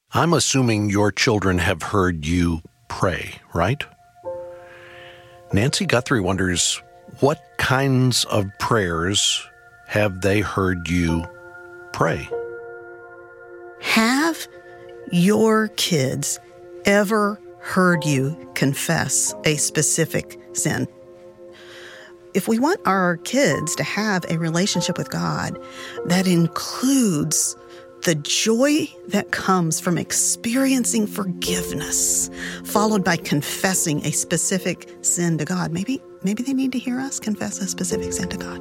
I'm assuming your children have heard you pray, right? Nancy Guthrie wonders, what kinds of prayers have they heard you pray? Have your kids ever heard you confess a specific sin? If we want our kids to have a relationship with God that includes the joy that comes from experiencing forgiveness, followed by confessing a specific sin to God, maybe they need to hear us confess a specific sin to God.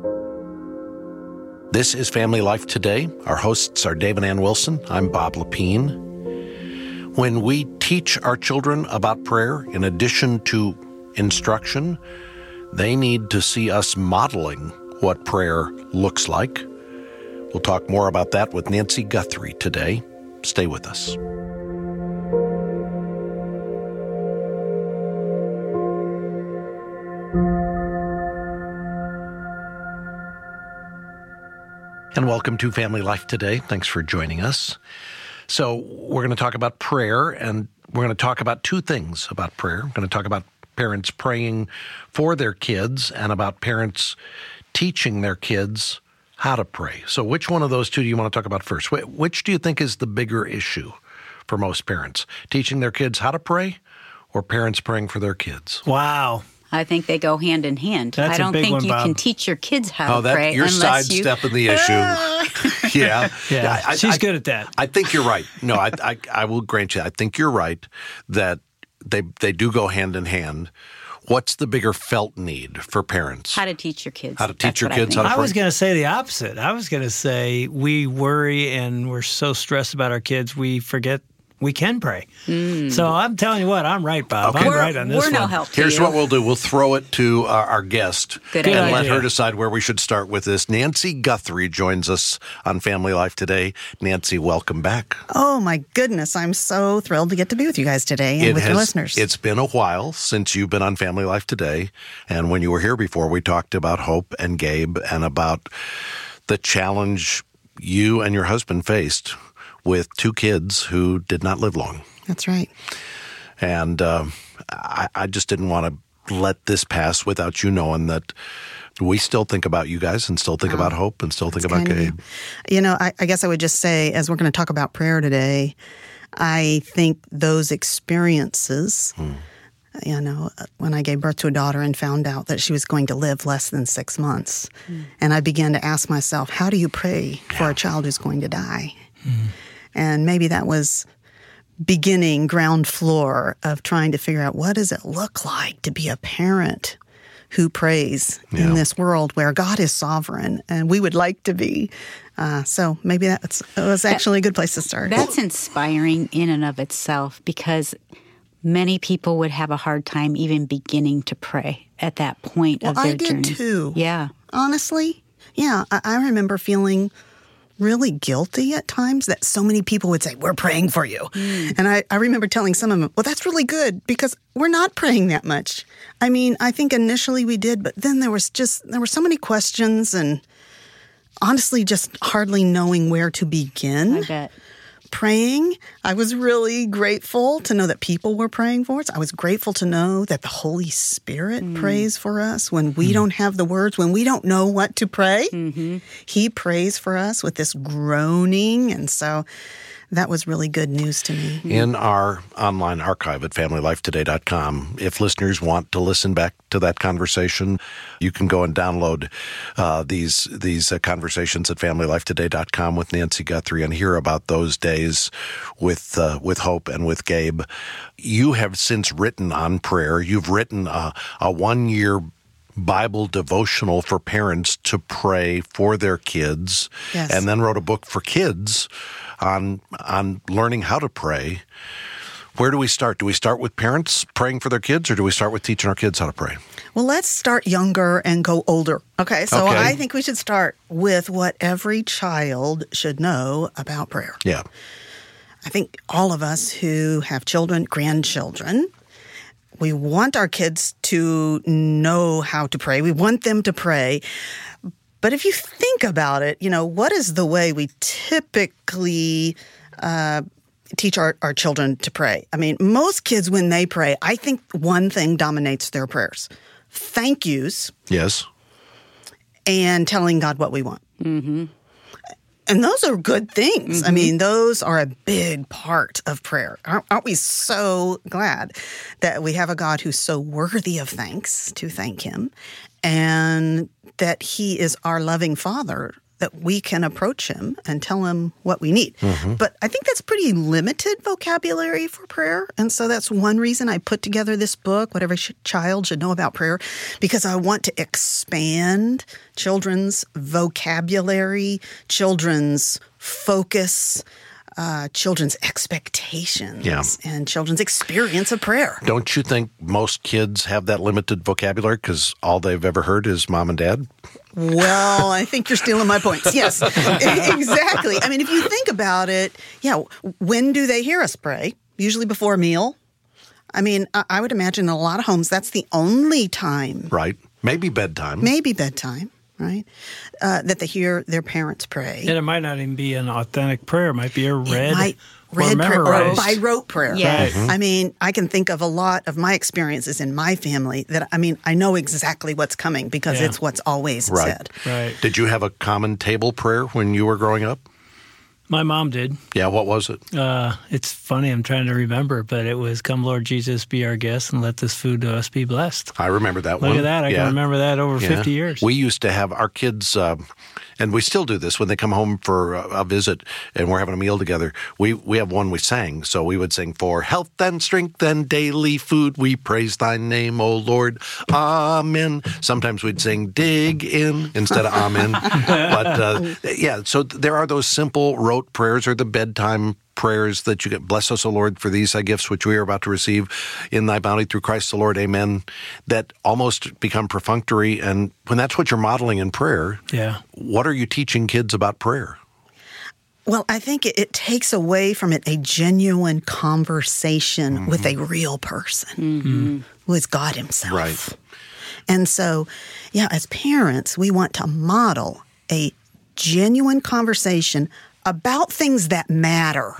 This is Family Life Today. Our hosts are Dave and Ann Wilson. I'm Bob Lepine. When we teach our children about prayer, in addition to instruction, they need to see us modeling what prayer looks like. We'll talk more about that with Nancy Guthrie today. Stay with us. And welcome to Family Life Today. Thanks for joining us. So we're going to talk about prayer, and we're going to talk about two things about prayer. We're going to talk about parents praying for their kids and about parents teaching their kids how to pray. So which one of those two do you want to talk about first? Which do you think is the bigger issue for most parents? Teaching their kids how to pray or parents praying for their kids? Wow. I think they go hand in hand. That's I don't a big think one, you Bob. can teach your kids how to pray you're unless you... sidestepping the issue. Yeah. Yeah, she's good at that. I think you're right. No, I will grant you. I think you're right that they do go hand in hand. What's the bigger felt need for parents? How to teach your kids. How to teach your kids how to I pray? was going to say the opposite. I was going to say we worry and we're so stressed about our kids, we forget we can pray. So I'm telling you what, I'm right, Bob. Okay. I'm right on this We're no one. help to Here's you. what we'll do. We'll throw it to our guest Good and idea. let her decide where we should start with this. Nancy Guthrie joins us on Family Life Today. Nancy, welcome back. Oh, my goodness. I'm so thrilled to get to be with you guys today and with your listeners. It's been a while since you've been on Family Life Today. And when you were here before, we talked about Hope and Gabe and about the challenge you and your husband faced with two kids who did not live long. That's right. And I just didn't want to let this pass without you knowing that we still think about you guys and still think about Hope and still think about Gabe. You know, I guess I would just say, as we're going to talk about prayer today, I think those experiences, you know, when I gave birth to a daughter and found out that she was going to live less than 6 months, and I began to ask myself, how do you pray for a child who's going to die? And maybe that was beginning ground floor of trying to figure out, what does it look like to be a parent who prays in this world where God is sovereign and we would like to be. So maybe it was actually a good place to start. That's inspiring in and of itself, because many people would have a hard time even beginning to pray at that point of their journey. I did too. Yeah. Honestly, yeah. I remember feeling really guilty at times that so many people would say, we're praying for you. And I remember telling some of them, well, that's really good because we're not praying that much. I mean, I think initially we did, but then there were so many questions and honestly just hardly knowing where to begin. I bet. Praying. I was really grateful to know that people were praying for us. I was grateful to know that the Holy Spirit prays for us when we don't have the words, when we don't know what to pray. He prays for us with this groaning. And so that was really good news to me. In our online archive at FamilyLifeToday.com, if listeners want to listen back to that conversation, you can go and download these conversations at FamilyLifeToday.com with Nancy Guthrie and hear about those days with Hope and with Gabe. You have since written on prayer. You've written a 1-year Bible devotional for parents to pray for their kids, and then wrote a book for kids on learning how to pray. Where do we start? Do we start with parents praying for their kids, or do we start with teaching our kids how to pray? Well, let's start younger and go older. Okay, so I think we should start with what every child should know about prayer. Yeah. I think all of us who have children, grandchildren, we want our kids to know how to pray. We want them to pray. But if you think about it, you know, what is the way we typically teach our children to pray. I mean, most kids, when they pray, I think one thing dominates their prayers. Thank yous. Yes. And telling God what we want. Mm-hmm. And those are good things. Mm-hmm. I mean, those are a big part of prayer. Aren't we so glad that we have a God who's so worthy of thanks to thank him, and that he is our loving Father, that we can approach him and tell him what we need. Mm-hmm. But I think that's pretty limited vocabulary for prayer. And so that's one reason I put together this book, What Every Child Should Know About Prayer, because I want to expand children's vocabulary, children's focus, children's expectations, and children's experience of prayer. Don't you think most kids have that limited vocabulary because all they've ever heard is mom and dad? Well, I think you're stealing my points. Yes, exactly. I mean, if you think about it, when do they hear us pray? Usually before a meal. I mean, I would imagine in a lot of homes that's the only time. Right. Maybe bedtime. Right? That they hear their parents pray. And it might not even be an authentic prayer. It might be a read prayer or by rote prayer. Yes. I mean, I can think of a lot of my experiences in my family that, I mean, I know exactly what's coming because it's what's always said. Right. Did you have a common table prayer when you were growing up? My mom did. Yeah, what was it? It's funny, I'm trying to remember, but it was, "Come, Lord Jesus, be our guest, and let this food to us be blessed." I remember that one. Look at that. I can remember that over 50 years. We used to have our kids, and we still do this when they come home for a visit and we're having a meal together. We have one we sang. So we would sing, "For health and strength and daily food, we praise thy name, O Lord. Amen." Sometimes we'd sing, "Dig in," instead of amen. But so there are those simple rote prayers, or the bedtime prayers that you get. "Bless us, O Lord, for these thy gifts which we are about to receive in thy bounty through Christ the Lord, amen," that almost become perfunctory. And when that's what you're modeling in prayer, what are you teaching kids about prayer? Well, I think it takes away from it a genuine conversation with a real person who is God himself. Right. And so, as parents, we want to model a genuine conversation about things that matter.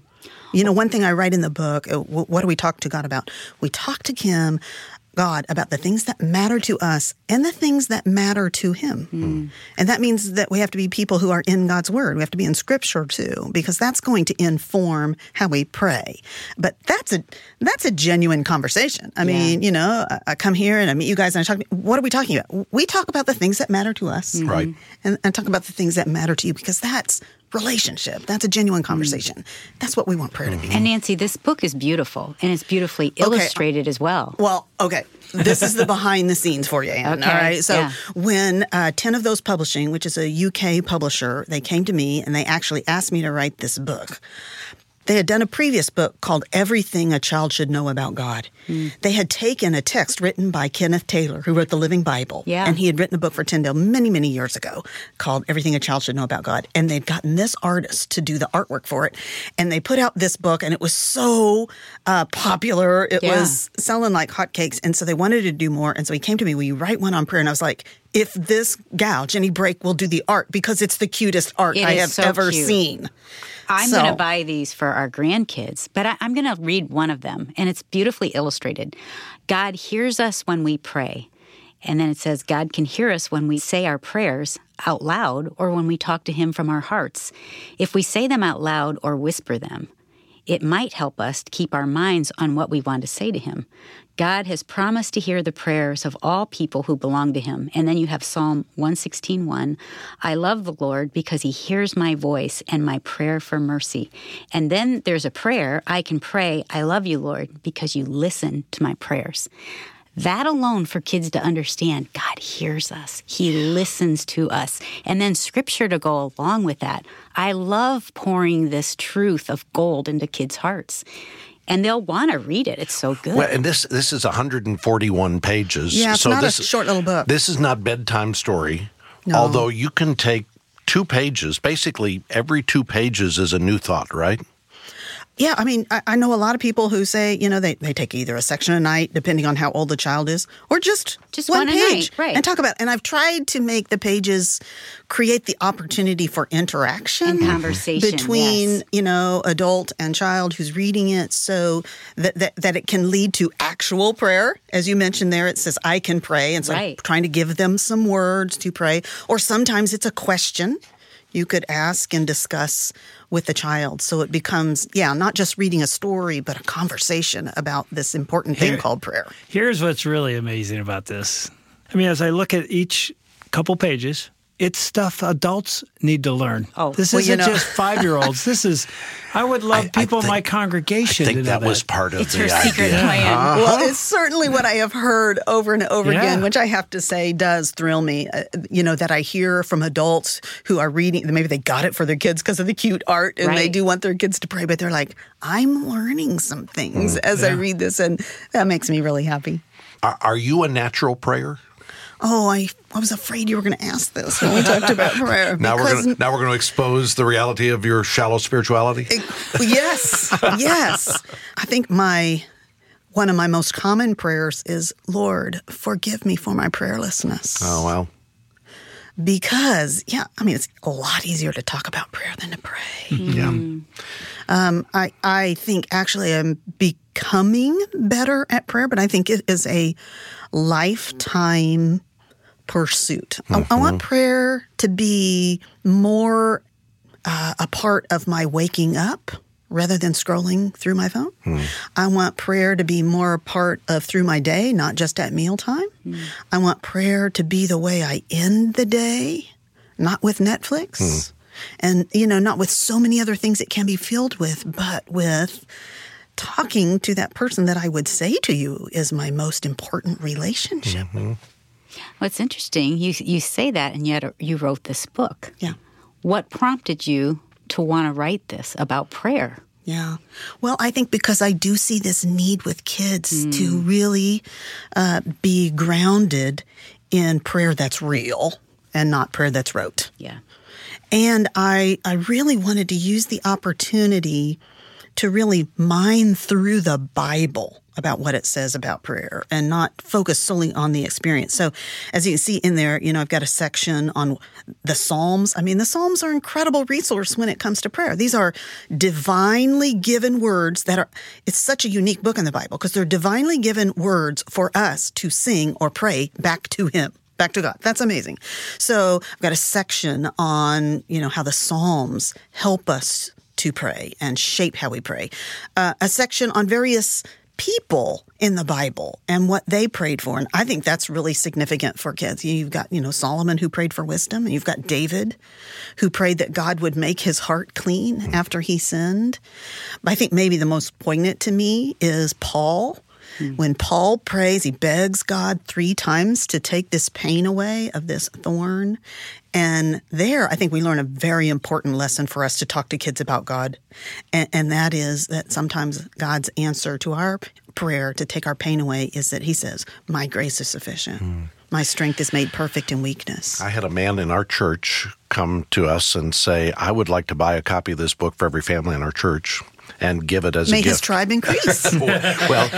You know, one thing I write in the book, what do we talk to God about? We talk to God about the things that matter to us and the things that matter to him. And that means that we have to be people who are in God's Word. We have to be in Scripture too, because that's going to inform how we pray. But that's a genuine conversation. I mean, you know, I come here and I meet you guys and I talk. What are we talking about? We talk about the things that matter to us, right? And talk about the things that matter to you, because that's relationship. That's a genuine conversation. That's what we want prayer to be. And Nancy, this book is beautiful, and it's beautifully illustrated as well. Well, okay. This is the behind the scenes for you, Anne. Okay. All right. So when 10 of Those Publishing, which is a UK publisher, they came to me and they actually asked me to write this book. They had done a previous book called Everything a Child Should Know About God. They had taken a text written by Kenneth Taylor, who wrote the Living Bible. And he had written a book for Tyndale many, many years ago called Everything a Child Should Know About God. And they'd gotten this artist to do the artwork for it. And they put out this book, and it was so popular. It was selling like hotcakes. And so they wanted to do more. And so he came to me, "Will you write one on prayer?" And I was like, if this gal, Jenny Brake, will do the art, because it's the cutest art I have ever seen. I'm going to buy these for our grandkids, but I'm going to read one of them, and it's beautifully illustrated. God hears us when we pray. And then it says, God can hear us when we say our prayers out loud or when we talk to him from our hearts. If we say them out loud or whisper them, it might help us to keep our minds on what we want to say to him. God has promised to hear the prayers of all people who belong to him. And then you have Psalm 116:1. I love the Lord because he hears my voice and my prayer for mercy. And then there's a prayer. I can pray, I love you, Lord, because you listen to my prayers. That alone, for kids to understand, God hears us. He listens to us. And then scripture to go along with that. I love pouring this truth of gold into kids' hearts. And they'll want to read it. It's so good. Well, and this is 141 pages. Yeah, it's not a short little book. This is not bedtime story. No. Although you can take 2 pages. Basically, every 2 pages is a new thought, right? Yeah, I mean, I know a lot of people who say, they take either a section a night, depending on how old the child is, or just one a page night, right. and talk about it. And I've tried to make the pages create the opportunity for interaction and conversation between, adult and child who's reading it, so that it can lead to actual prayer. As you mentioned there, it says, I can pray. And so I'm trying to give them some words to pray. Or sometimes it's a question you could ask and discuss with the child. So it becomes, not just reading a story, but a conversation about this important thing called prayer. Here's what's really amazing about this. I mean, as I look at each couple pages, it's stuff adults need to learn. Oh, this isn't just 5-year-olds. I would love people in my congregation to know that was part of it's the her idea. secret plan. Well, it's certainly what I have heard over and over again, which I have to say does thrill me, that I hear from adults who are reading. Maybe they got it for their kids because of the cute art, and they do want their kids to pray, but they're like, I'm learning some things as I read this, and that makes me really happy. Are you a natural prayer? Oh, I was afraid you were going to ask this when we talked about prayer. Now we're going to expose the reality of your shallow spirituality? Yes. I think one of my most common prayers is, Lord, forgive me for my prayerlessness. Oh, well. Because, it's a lot easier to talk about prayer than to pray. Yeah. I think actually I'm becoming better at prayer, but I think it is a lifetime pursuit. I want prayer to be more a part of my waking up rather than scrolling through my phone. I want prayer to be more a part of through my day, not just at mealtime. I want prayer to be the way I end the day, not with Netflix. And, not with so many other things it can be filled with, but with talking to that person that I would say to you is my most important relationship. Well, it's interesting. You say that, and yet you wrote this book. Yeah. What prompted you to want to write this about prayer? Yeah. Well, I think because I do see this need with kids to really be grounded in prayer that's real and not prayer that's rote. Yeah. And I really wanted to use the opportunity to really mine through the Bible about what it says about prayer and not focus solely on the experience. So as you can see in there, I've got a section on the Psalms. I mean, the Psalms are an incredible resource when it comes to prayer. These are divinely given words it's such a unique book in the Bible because they're divinely given words for us to sing or pray back to Him. Back to God. That's amazing. So I've got a section on, how the Psalms help us to pray and shape how we pray. A section on various people in the Bible and what they prayed for. And I think that's really significant for kids. You've got, Solomon who prayed for wisdom, and you've got David who prayed that God would make his heart clean after he sinned. I think maybe the most poignant to me is Paul. When Paul prays, he begs God 3 times to take this pain away of this thorn. And there, I think we learn a very important lesson for us to talk to kids about God. And that is that sometimes God's answer to our prayer to take our pain away is that he says, my grace is sufficient. My strength is made perfect in weakness. I had a man in our church come to us and say, I would like to buy a copy of this book for every family in our church and give it as a gift. May his tribe increase. Well,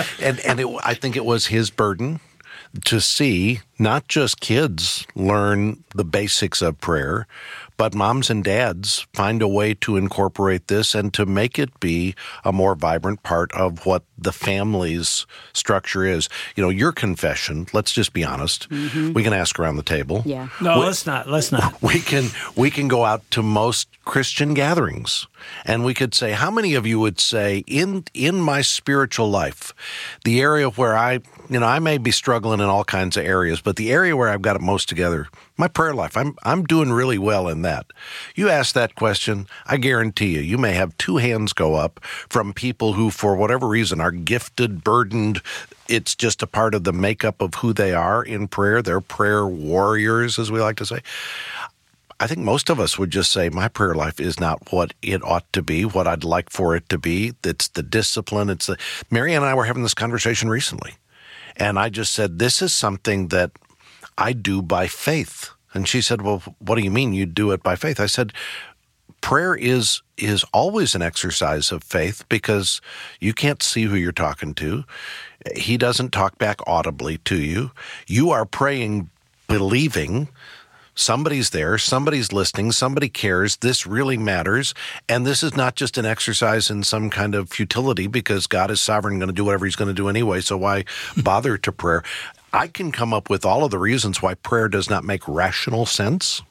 I think it was his burden to see not just kids learn the basics of prayer, but moms and dads find a way to incorporate this and to make it be a more vibrant part of what the family's structure is. Your confession, let's just be honest. We can ask around the table. Yeah. No, let's not. We can go out to most Christian gatherings and we could say, how many of you would say in my spiritual life, the area where I may be struggling in all kinds of areas, but the area where I've got it most together, my prayer life, I'm doing really well in that. You ask that question, I guarantee you may have 2 hands go up from people who, for whatever reason, are gifted, burdened. It's just a part of the makeup of who they are in prayer. They're prayer warriors, as we like to say. I think most of us would just say my prayer life is not what it ought to be, what I'd like for it to be. It's the discipline. Mary Ann and I were having this conversation recently, and I just said, this is something that I do by faith. And she said, well, what do you mean you do it by faith? I said, prayer is always an exercise of faith because you can't see who you're talking to. He doesn't talk back audibly to you. You are praying, believing somebody's there, somebody's listening, somebody cares, this really matters, and this is not just an exercise in some kind of futility because God is sovereign, going to do whatever he's going to do anyway, so why bother to prayer? I can come up with all of the reasons why prayer does not make rational sense,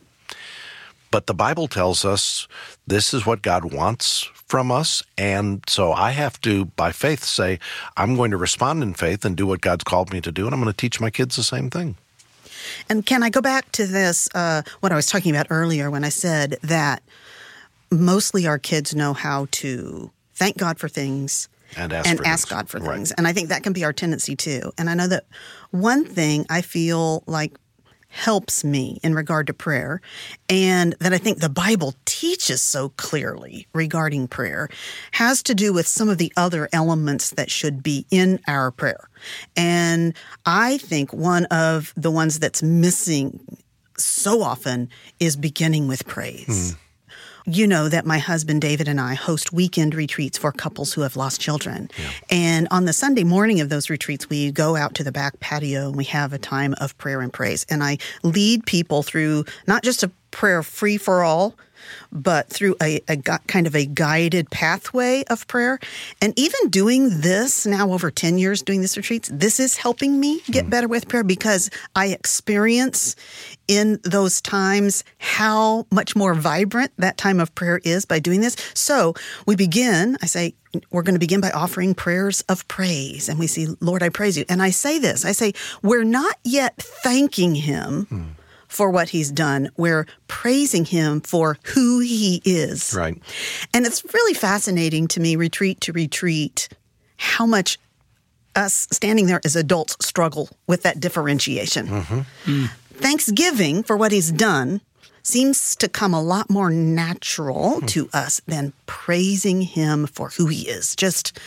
but the Bible tells us this is what God wants from us, and so I have to, by faith, say, I'm going to respond in faith and do what God's called me to do, and I'm going to teach my kids the same thing. And can I go back to this, what I was talking about earlier when I said that mostly our kids know how to thank God for things and ask God for things. And I think that can be our tendency too. And I know that one thing I feel like helps me in regard to prayer, and that I think the Bible teaches so clearly regarding prayer, has to do with some of the other elements that should be in our prayer. And I think one of the ones that's missing so often is beginning with praise. You know that my husband David and I host weekend retreats for couples who have lost children. Yeah. And on the Sunday morning of those retreats, we go out to the back patio and we have a time of prayer and praise. And I lead people through not just a prayer free for all, but through a kind of a guided pathway of prayer. And even doing this now over 10 years, doing this retreats, this is helping me get better with prayer because I experience in those times how much more vibrant that time of prayer is by doing this. So we begin, I say, we're going to begin by offering prayers of praise. And we say, Lord, I praise you. And I say this, I say, we're not yet thanking him for what he's done. We're praising him for who he is. Right. And it's really fascinating to me, retreat to retreat, how much us standing there as adults struggle with that differentiation. Thanksgiving for what he's done seems to come a lot more natural to us than praising him for who he is. Just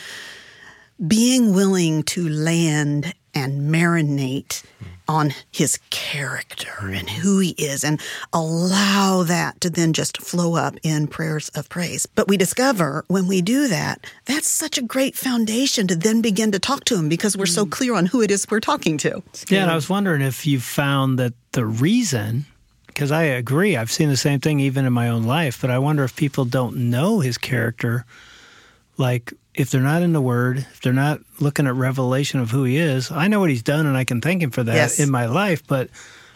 being willing to land and marinate on his character and who he is and allow that to then just flow up in prayers of praise. But we discover when we do that, that's such a great foundation to then begin to talk to him because we're so clear on who it is we're talking to. Yeah, and I was wondering if you found that the reason, because I agree, I've seen the same thing even in my own life, but I wonder if people don't know his character, like if they're not in the Word, if they're not looking at revelation of who he is. I know what he's done, and I can thank him for that in my life, but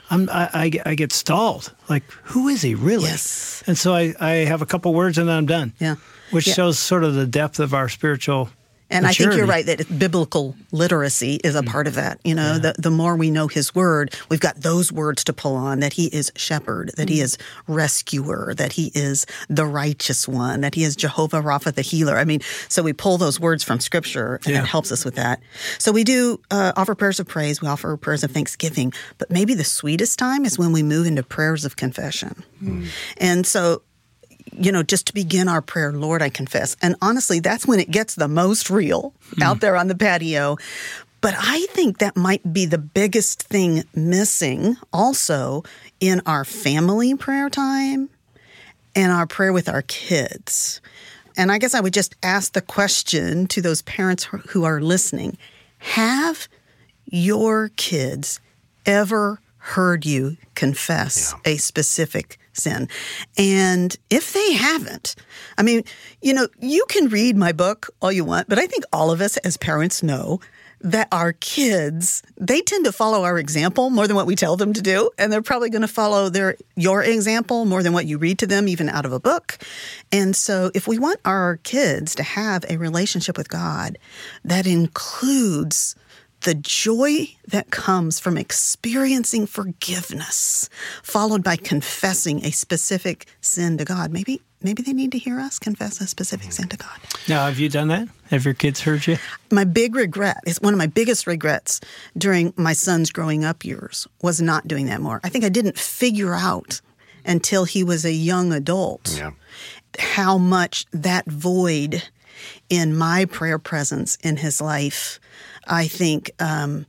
I get stalled. Like, who is he really? Yes. And so I have a couple words, and then I'm done. Yeah. Which shows sort of the depth of our spiritual And maturity. I think you're right that biblical literacy is a part of that. You know, the more we know his word, we've got those words to pull on, that he is shepherd, that he is rescuer, that he is the righteous one, that he is Jehovah Rapha, the healer. I mean, so we pull those words from Scripture, and it helps us with that. So we do offer prayers of praise. We offer prayers of thanksgiving. But maybe the sweetest time is when we move into prayers of confession. And so, you know, just to begin our prayer, Lord, I confess. And honestly, that's when it gets the most real out there on the patio. But I think that might be the biggest thing missing also in our family prayer time and our prayer with our kids. And I guess I would just ask the question to those parents who are listening. Have your kids ever heard you confess a specific sin? And if they haven't, I mean, you know, you can read my book all you want, but I think all of us as parents know that our kids, they tend to follow our example more than what we tell them to do. And they're probably going to follow your example more than what you read to them, even out of a book. And so if we want our kids to have a relationship with God that includes the joy that comes from experiencing forgiveness, followed by confessing a specific sin to God, maybe they need to hear us confess a specific sin to God. Now, have you done that? Have your kids heard you? My big regret, is one of my biggest regrets during my son's growing up years, was not doing that more. I think I didn't figure out until he was a young adult how much that void in my prayer presence in his life, I think,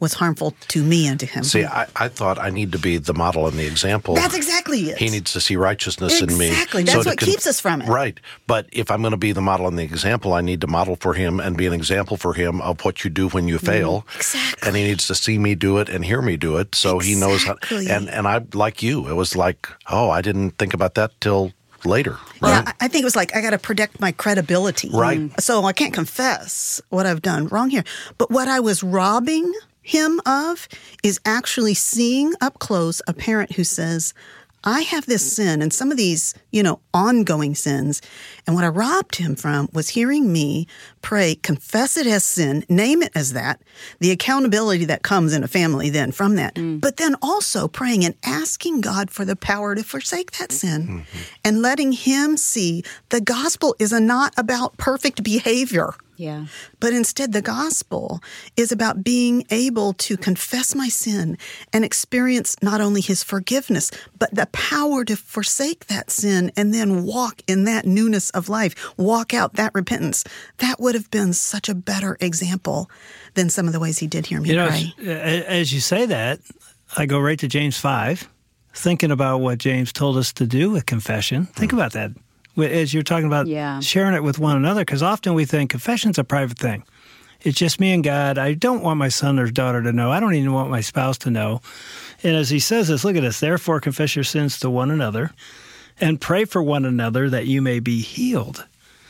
was harmful to me and to him. See, I thought I need to be the model and the example. That's exactly it. He needs to see righteousness in me. Exactly. That's what keeps us from it. Right. But if I'm going to be the model and the example, I need to model for him and be an example for him of what you do when you fail. Exactly. And he needs to see me do it and hear me do it so he knows how. And I, like you, it was like, oh, I didn't think about that till later. Right? Yeah, I think it was like, I got to protect my credibility. Right. So I can't confess what I've done wrong here. But what I was robbing him of is actually seeing up close a parent who says, I have this sin and some of these, ongoing sins. And what I robbed him from was hearing me pray, confess it as sin, name it as that, the accountability that comes in a family then from that. But then also praying and asking God for the power to forsake that sin and letting him see the gospel is not about perfect behavior. Yeah. But instead, the gospel is about being able to confess my sin and experience not only his forgiveness, but the power to forsake that sin and then walk in that newness of life, walk out that repentance. That would have been such a better example than some of the ways he did hear me pray. As you say that, I go right to James 5, thinking about what James told us to do with confession. Think about that. As you're talking about sharing it with one another, because often we think confession's a private thing. It's just me and God. I don't want my son or daughter to know. I don't even want my spouse to know. And as he says this, look at this, therefore confess your sins to one another and pray for one another that you may be healed.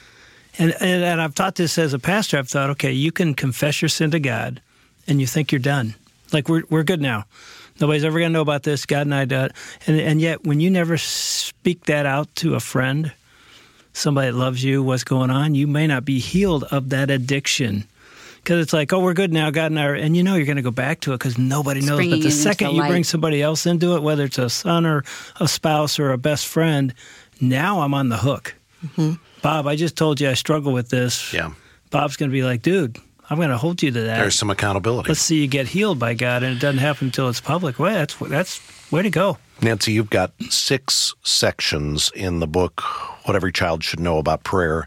And I've taught this as a pastor. I've thought, okay, you can confess your sin to God and you think you're done. Like we're good now. Nobody's ever going to know about this. God and I do it. And yet when you never speak that out to a friend, somebody that loves you, what's going on, you may not be healed of that addiction. Because it's like, oh, we're good now, God and I, and you're going to go back to it because nobody knows. But the second you bring somebody else into it, whether it's a son or a spouse or a best friend, now I'm on the hook. Bob, I just told you I struggle with this. Yeah. Bob's going to be like, dude, I'm going to hold you to that. There's some accountability. Let's see you get healed by God, and it doesn't happen until it's public. Well, that's way to go. Nancy, you've got 6 sections in the book, What Every Child Should Know About Prayer.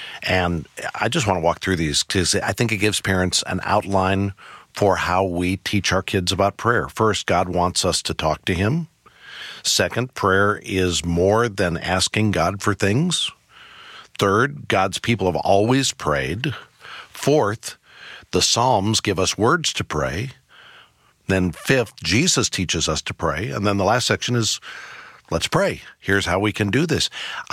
And I just want to walk through these because I think it gives parents an outline for how we teach our kids about prayer. First, God wants us to talk to him. Second, prayer is more than asking God for things. Third, God's people have always prayed. Fourth, the Psalms give us words to pray. Then fifth, Jesus teaches us to pray. And then the last section is, let's pray. Here's how we can do this.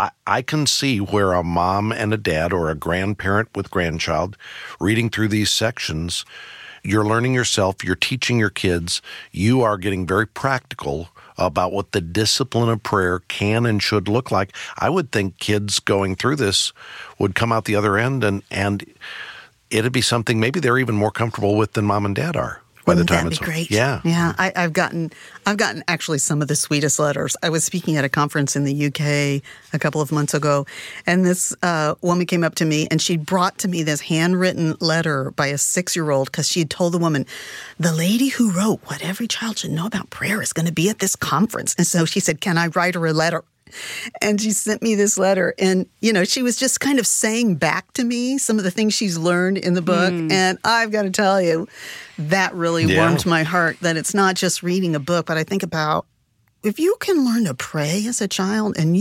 I can see where a mom and a dad or a grandparent with grandchild reading through these sections, you're learning yourself, you're teaching your kids, you are getting very practical about what the discipline of prayer can and should look like. I would think kids going through this would come out the other end and it'd be something maybe they're even more comfortable with than mom and dad are. By the time That'd be great. Yeah. I've gotten actually some of the sweetest letters. I was speaking at a conference in the UK a couple of months ago, and this woman came up to me, and she brought to me this handwritten letter by a 6-year-old because she had told the woman, the lady who wrote What Every Child Should Know About Prayer is going to be at this conference. And so she said, can I write her a letter? And she sent me this letter. And, she was just kind of saying back to me some of the things she's learned in the book. And I've got to tell you, that really warmed my heart, that it's not just reading a book, but I think about if you can learn to pray as a child and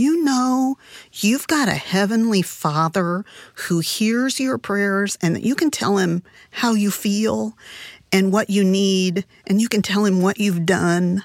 you've got a heavenly Father who hears your prayers and that you can tell him how you feel and what you need, and you can tell him what you've done.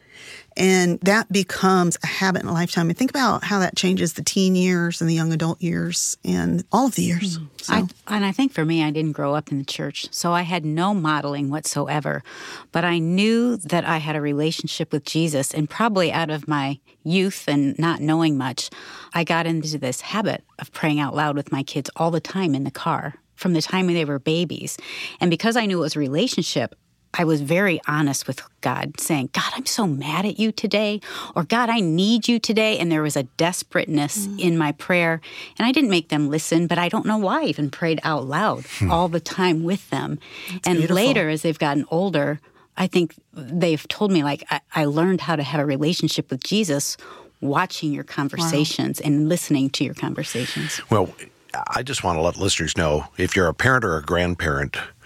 And that becomes a habit in a lifetime. And think about how that changes the teen years and the young adult years and all of the years. I think for me, I didn't grow up in the church, so I had no modeling whatsoever. But I knew that I had a relationship with Jesus, and probably out of my youth and not knowing much, I got into this habit of praying out loud with my kids all the time in the car, from the time when they were babies. And because I knew it was a relationship, I was very honest with God, saying, God, I'm so mad at you today, or God, I need you today. And there was a desperateness in my prayer. And I didn't make them listen, but I don't know why I even prayed out loud all the time with them. That's beautiful. Later, as they've gotten older, I think they've told me, I learned how to have a relationship with Jesus watching your conversations and listening to your conversations. Well, I just want to let listeners know, if you're a parent or a grandparent,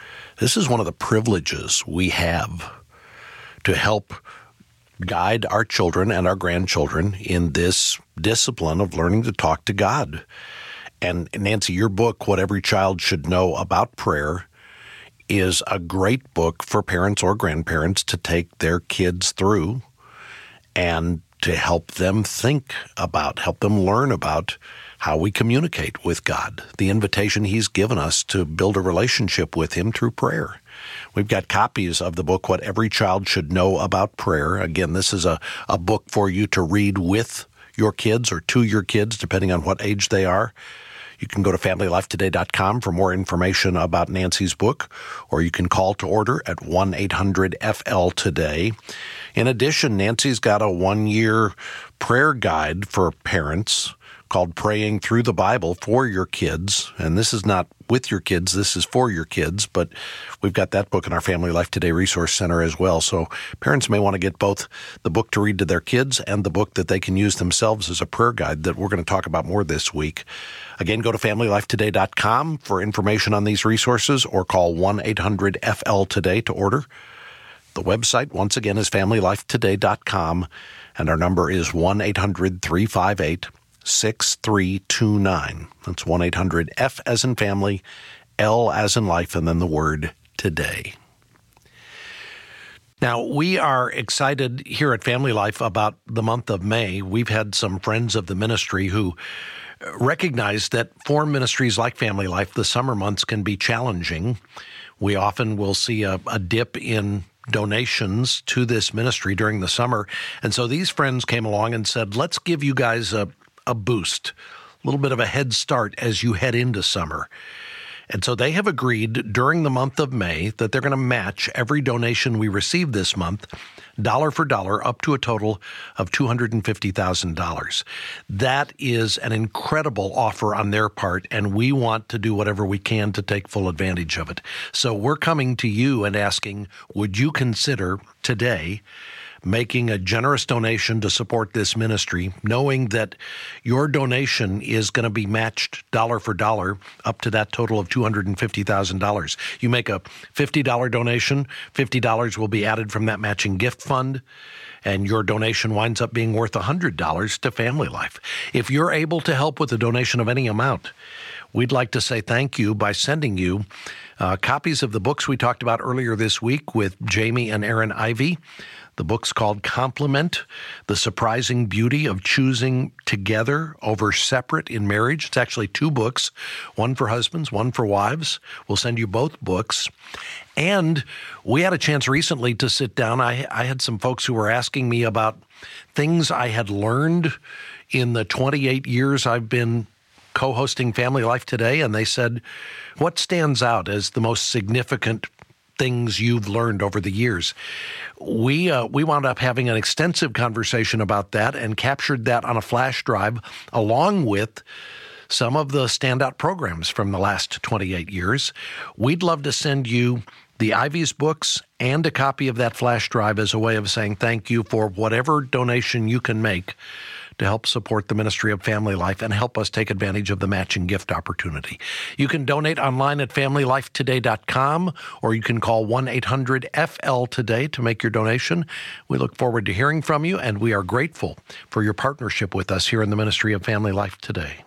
This is one of the privileges we have to help guide our children and our grandchildren in this discipline of learning to talk to God. And Nancy, your book, What Every Child Should Know About Prayer, is a great book for parents or grandparents to take their kids through and to help them think about, help them learn about how we communicate with God, the invitation He's given us to build a relationship with Him through prayer. We've got copies of the book, What Every Child Should Know About Prayer. Again, this is a book for you to read with your kids or to your kids, depending on what age they are. You can go to FamilyLifeToday.com for more information about Nancy's book, or you can call to order at 1-800-FL-TODAY. In addition, Nancy's got a 1-year prayer guide for parents called Praying Through the Bible for Your Kids. And this is not with your kids, this is for your kids, but we've got that book in our Family Life Today Resource Center as well. So parents may want to get both the book to read to their kids and the book that they can use themselves as a prayer guide that we're going to talk about more this week. Again, go to FamilyLifeToday.com for information on these resources or call 1-800-FL-TODAY to order. The website, once again, is FamilyLifeToday.com, and our number is 1-800-358-6329. That's 1-800-F as in family, L as in life, and then the word today. Now, we are excited here at Family Life about the month of May. We've had some friends of the ministry who recognize that for ministries like Family Life, the summer months can be challenging. We often will see a dip in donations to this ministry during the summer. And so these friends came along and said, let's give you guys a boost, a little bit of a head start as you head into summer. And so they have agreed during the month of May that they're going to match every donation we receive this month, dollar for dollar, up to a total of $250,000. That is an incredible offer on their part, and we want to do whatever we can to take full advantage of it. So we're coming to you and asking, would you consider today making a generous donation to support this ministry, knowing that your donation is going to be matched dollar for dollar up to that total of $250,000. You make a $50 donation, $50 will be added from that matching gift fund, and your donation winds up being worth $100 to Family Life. If you're able to help with a donation of any amount, we'd like to say thank you by sending you copies of the books we talked about earlier this week with Jamie and Aaron Ivey. The book's called Complement, The Surprising Beauty of Choosing Together Over Separate in Marriage. It's actually 2 books, one for husbands, one for wives. We'll send you both books. And we had a chance recently to sit down. I had some folks who were asking me about things I had learned in the 28 years I've been co-hosting Family Life Today, and they said, what stands out as the most significant things you've learned over the years? We wound up having an extensive conversation about that and captured that on a flash drive along with some of the standout programs from the last 28 years. We'd love to send you the Ivy's books and a copy of that flash drive as a way of saying thank you for whatever donation you can make to help support the ministry of Family Life and help us take advantage of the matching gift opportunity. You can donate online at FamilyLifeToday.com, or you can call 1-800-FL-TODAY to make your donation. We look forward to hearing from you, and we are grateful for your partnership with us here in the ministry of Family Life Today.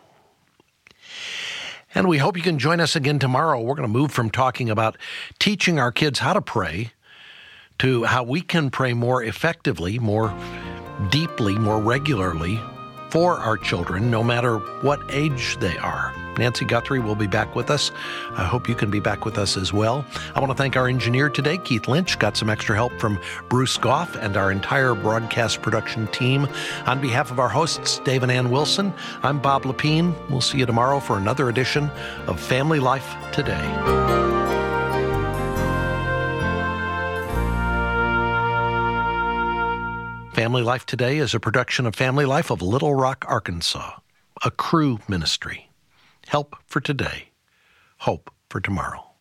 And we hope you can join us again tomorrow. We're going to move from talking about teaching our kids how to pray to how we can pray more effectively, more deeply, more regularly for our children, no matter what age they are. Nancy Guthrie will be back with us. I hope you can be back with us as well. I want to thank our engineer today, Keith Lynch. Got some extra help from Bruce Goff and our entire broadcast production team. On behalf of our hosts, Dave and Ann Wilson, I'm Bob Lepine. We'll see you tomorrow for another edition of Family Life Today. Family Life Today is a production of Family Life of Little Rock, Arkansas, a Cru ministry. Help for today, hope for tomorrow.